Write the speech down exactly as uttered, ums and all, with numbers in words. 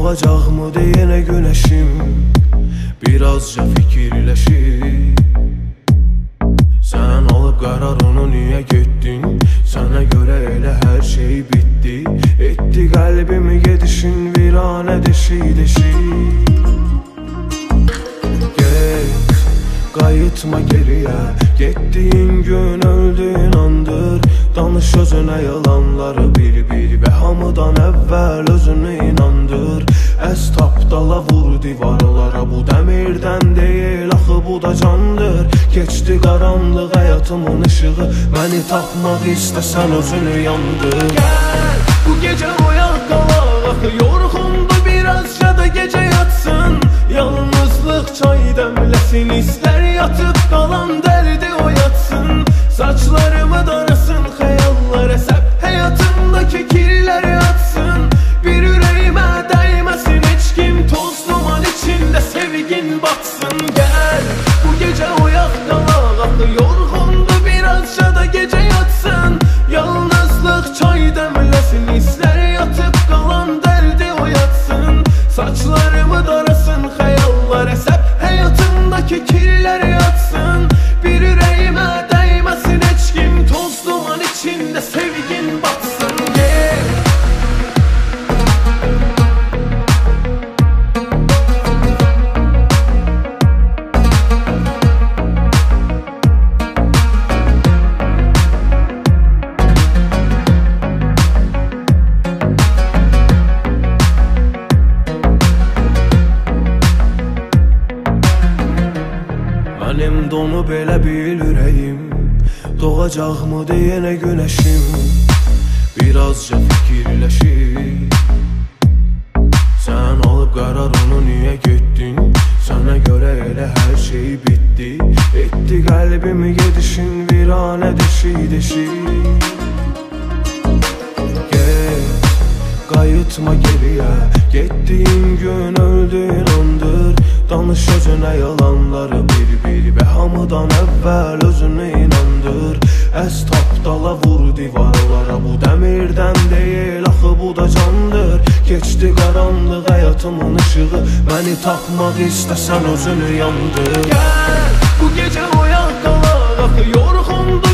Doğacaqmı deyənə günəşim birazca fikirləşir. Sən alıb qərarını niyə getdin? Sənə görə elə hər şey bitdi. Etdi qəlbimi gedişin viranə deşik-deşik. Get, qayıtma geriyə, getdiyin gün öldüyün andır. Danış özünə yalanları bir-bir və hamıdan əvvəl özünü inandır. Əz tapdala vur divarlara, bu dəmirdən deyil, axı bu da candır. Keçdi qaranlıq həyatımın ışığı, məni tapmaq istəsən özünü yandır. Gəl, bu gecə oyaq qalaq, axı yorğundur birazca da gecə yatsın. Yalnızlıq çay dəmləsin, istər yatıb qalan dərdi oyatsın. Saçlarımı darasın, xəyallar əsəb həyatımdakı kirlər yatsın. Bir ürəyimə dəyməsin heç kim, toz duman içində sevgin batsın. Gəl, bu gecə oyaq qalaq, axı yorğundur birazca da gecə yatsın. Yalnızlıq çay dəmləsin, istər yatıb qalan dərdi oyatsın. Saçlarımı darasın, xəyallar əsəb həyatımdakı kirlər yatsın. Bir ürəyimə dəyməsin heç kim, toz duman içində sevgin batsın. Gel, mənim donub elə bil ürəyim, doğacaqmı deyənə günəşim birazca fikirləşir. Sən alıb qərarını niyə getdin? Sənə görə elə hər şey bitdi. Etdi qəlbimi gedişin viranə deşik-deşik. Get, qayıtma geriyə, getdiyin gün öldüyün andır. Danış özünə yalanları bir-bir və hamıdan əvvəl özünü inandır. Əz tapdala vur divarlara, bu dəmirdən deyil, axı bu da candır. Keçdi qaranlıq həyatımın ışığı, məni tapmaq istəsən özünü yandır. Gəl, bu gecə oyaq qalaq, axı yorğundur